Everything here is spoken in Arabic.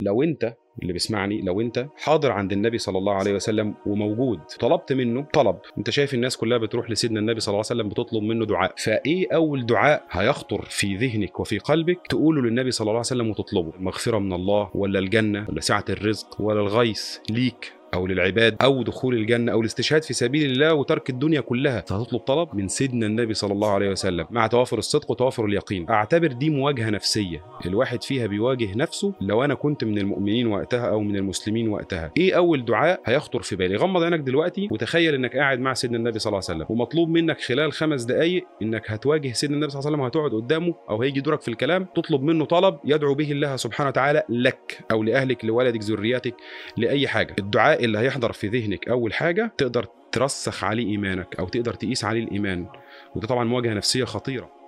لو انت اللي بيسمعني، لو انت حاضر عند النبي صلى الله عليه وسلم وموجود، طلبت منه طلب، انت شايف الناس كلها بتروح لسيدنا النبي صلى الله عليه وسلم بتطلب منه دعاء، فايه اول دعاء هيخطر في ذهنك وفي قلبك تقوله للنبي صلى الله عليه وسلم وتطلبه؟ المغفرة من الله، ولا الجنة، ولا سعة الرزق، ولا الغيث ليك او للعباد، او دخول الجنه، او الاستشهاد في سبيل الله وترك الدنيا كلها؟ فهتطلب طلب من سيدنا النبي صلى الله عليه وسلم مع توافر الصدق وتوافر اليقين. اعتبر دي مواجهه نفسيه الواحد فيها بيواجه نفسه. لو انا كنت من المؤمنين وقتها او من المسلمين وقتها، ايه اول دعاء هيخطر في بالي؟ غمض عينك دلوقتي وتخيل انك قاعد مع سيدنا النبي صلى الله عليه وسلم، ومطلوب منك خلال 5 دقائق انك هتواجه سيدنا النبي صلى الله عليه وسلم، وهتقعد قدامه او هيجي دورك في الكلام تطلب منه طلب يدعو به الله سبحانه وتعالى لك او لاهلك، لولدك، ذرياتك، لاي حاجه. الدعاء اللي هيحضر في ذهنك اول حاجه تقدر ترسخ عليه ايمانك او تقدر تقيس عليه الايمان، وده طبعا مواجهه نفسيه خطيره.